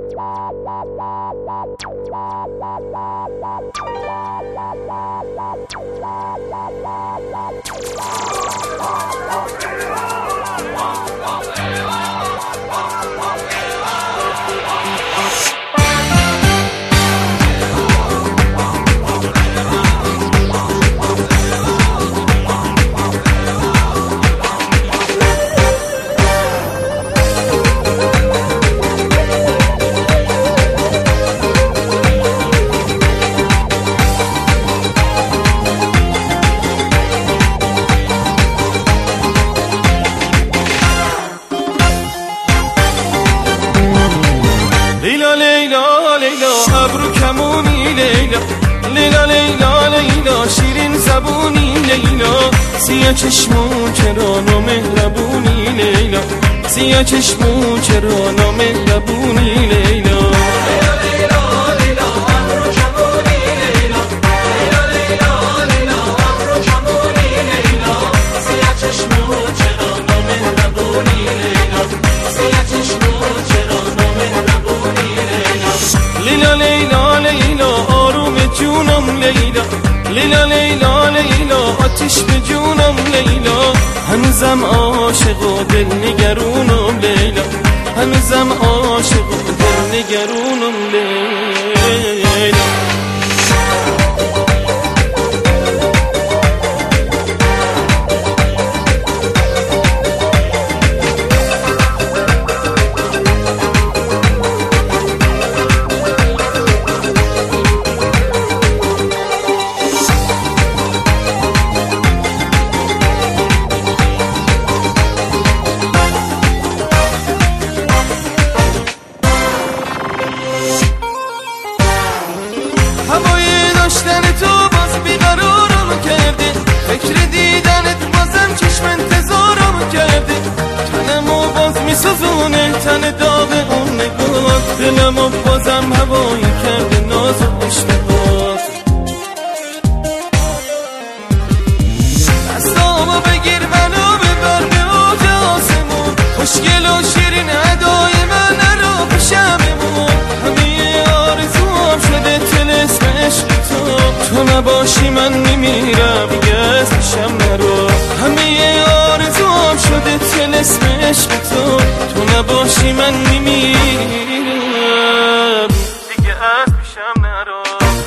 لیلا لیلا لیلا ابرو کمونی لیلا لیلا لیلا لیلا شیرین زبونی لیلا سیاه چشمو چرا نامهربونی لیلا سیاه چشمو چرا نامهربونی لیلا لیلا لیلا لیلا آروم جونم لیلا لیلا لیلا لیلا آتیش به جونم لیلا هنوزم عاشق و دل نگرونم لیلا هنوزم عاشق و دل نگرونم لیلا هوای داشتن تو باز بیقرارم کرده فکر دیدنت بازم چشم انتظارم کرده تنمو باز میسوزونه تن داغ اون نگاه دلمو بازم هوایی کرده ناز و اشتباه دستامو بگیر منو ببر به اوج آسمون خوشگل و شیرین ادای من رو پیشمون همه آرزوام شده طلسم عشق تو نباشی من میمیرم دیگه از پیشم نرو همه آرزوام شده طلسم عشق تو نباشی من میمیرم دیگه از پیشم نرو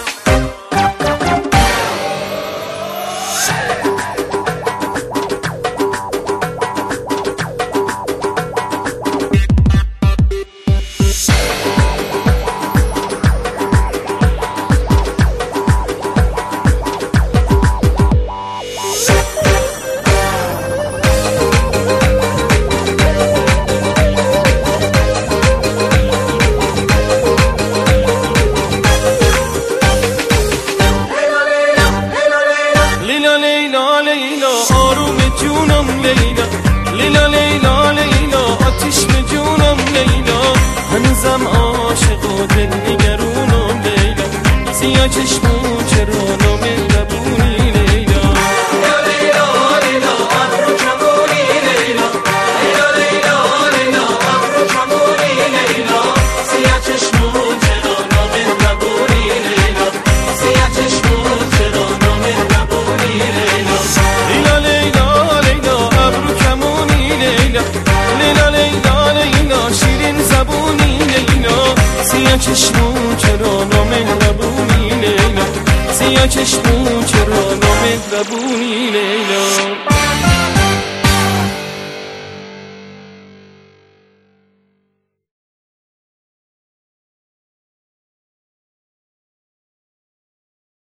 لیلا لیلا لیلا آروم جونم لیلا لیلا لیلا لیلا آتیش به جونم لیلا هنوزم عاشق و دل نگرونم لیلا سیاه چشمو چرا نامهربونی لیلا لیلا لیلا ابرو کمونی لیلا لیلا لیلا لیلا ابرو کمونی لیلا سیاه چشمو چرا نامهربونی لیلا سیاه چشمو چرا نامهربونی لیلا لیلا لیلا ابرو کمونی لیلا لیلا لیلا لیلا شیرین زبونی لیلا سیاه چشمو چرا نامهربونی لیلا سیاه چشمو چرا نامهربونی لیلا